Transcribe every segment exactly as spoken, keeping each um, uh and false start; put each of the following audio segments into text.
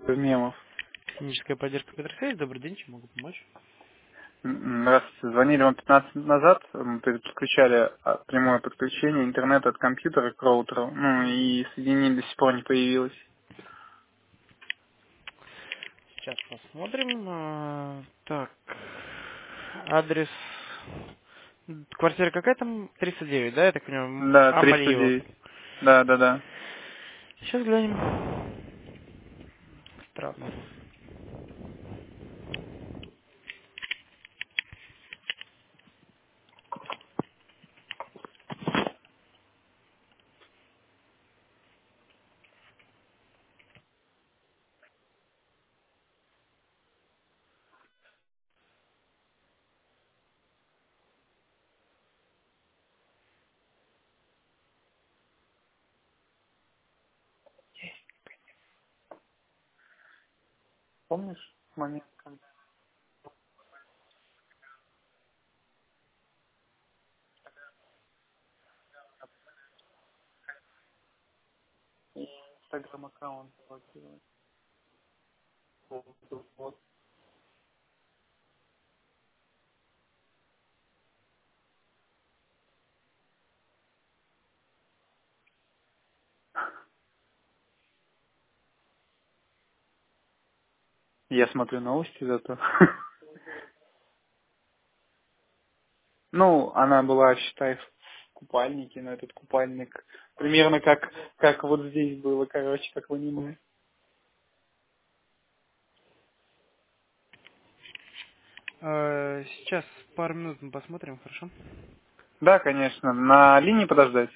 Мемов. Техническая поддержка Петросвязь. Добрый день, чем могу помочь? М, Здравствуйте. Звонили вам пятнадцать минут назад. Мы подключали а, прямое подключение интернета от компьютера к роутеру. Ну и соединение до сих пор не появилось. Сейчас посмотрим. А, Так, адрес... Квартира какая там? тридцать девять, да, я так понимаю? М, Да, триста Амальева. девять. Да, да, да. Сейчас глянем. Странно. Помнишь момент, когда инстаграм аккаунт блокировали? Вот, вот. Я смотрю новости зато. Ну, она была, считай, в купальнике, но этот купальник примерно как, как вот здесь было, короче, как в аниме. А, Сейчас пару минут мы посмотрим, хорошо? Да, конечно. На линии подождать?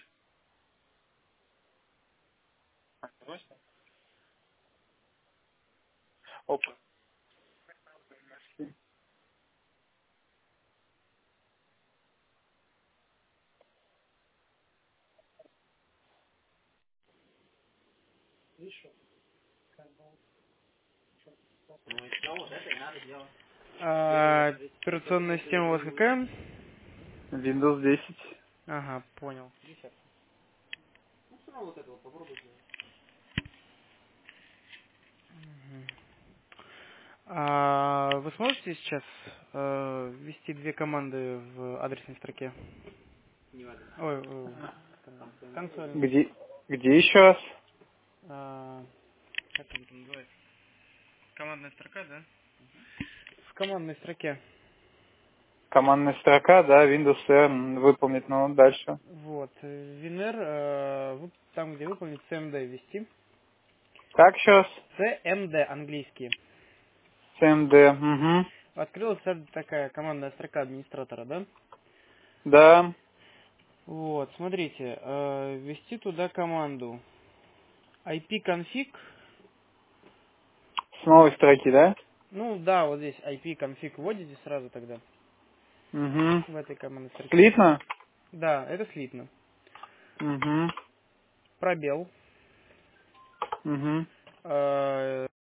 Опа. А, Операционная система у вас какая? Windows десять. Ага, понял. Мгм. А вы сможете сейчас э, ввести две команды в адресной строке? Ой, ой, в консольной. Где, где еще раз? А, как он там называется? Командная строка, да? В командной строке. Командная строка, да, Windows R выполнить, ну, дальше. Вот. Винер, э, вы там, где выполнить си эм ди ввести. Как еще раз? си эм ди английский. си эм ди, угу. Открылась такая командная строка администратора, да? Да, Вот, смотрите, э, ввести туда команду ipconfig. с новой строки, да? Ну да, вот здесь ipconfig вводите сразу тогда Угу. в этой командной строке. Слитно? Да, это слитно. Угу. Пробел. Угу. э,